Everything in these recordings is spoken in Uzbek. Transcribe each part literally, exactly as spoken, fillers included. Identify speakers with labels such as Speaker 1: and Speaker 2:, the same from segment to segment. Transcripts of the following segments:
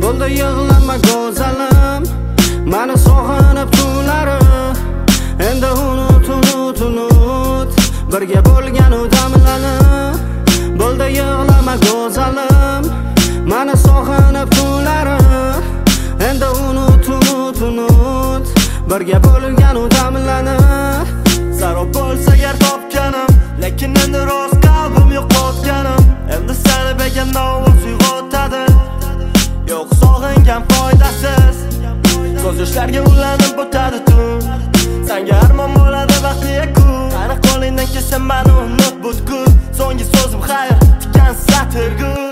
Speaker 1: Bo'ldi yig'lama go'zalim, meni sog'inib tunlari. Endi unut, unut, unut birga bo'lgan u damlarni. Bo'ldi yig'lama go'zalim, meni sog'inib tunlari. Endi unut, unut, unut birga bo'lgan u damlarni.
Speaker 2: Zarob bo'lsa agar topganim, lekin endi rost qalbim yo'qotganim. Endi seni began ovoz uyg'otadi. Yo'q sog'ingan foydasiz, ko'z yoshlarga ulanib o'tadi tun. Senga armon bo'ladi vaqti yakun. Qani qo'lingdan kelsa meni unut butkul. So'nggi so'zim xayr, tikan satirgul.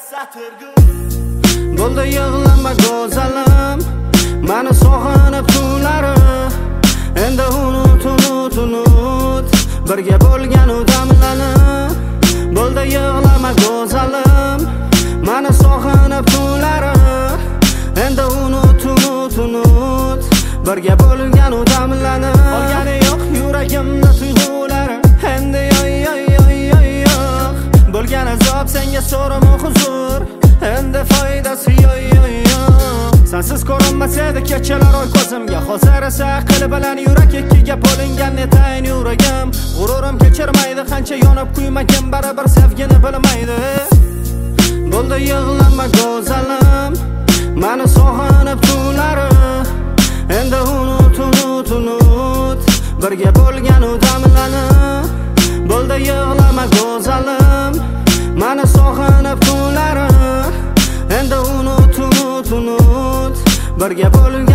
Speaker 1: Bo'ldi yig'lama go'zalim, meni sog'inib tunlari. Endi unut, unut, unut birga bo'lgan u damlarni. Bo'ldi yig'lama go'zalim, meni sog'inib tunlari. Endi unut, unut, unut birga bo'lgan u damlarni. Qolgani yo'q yuragimda tuyg'ulari. Endi yoy yoy yoy yoy yo'q. Bo'lgan azob senga so'rama huzur. Endi foydasi yoy yoy yo'q. Sensiz ko'rinmas edi kechalar oy ko'zimga. Hozir esa aql bilan yurak ikkiga bo'lingan netayin yuragim. G'ururim kechirmaydi qancha yonib kuymagan, baribir sevgini bilmaydi. Bo'ldi yig'lama go'zalim, meni sog'inib tunlari. Endi unut, unut, unut birga bo'lgan u damlarni. Bo'ldi yig'lama go'zalim, meni sog'inib tunlari. Endi unut, unut, unut birga bo'lgan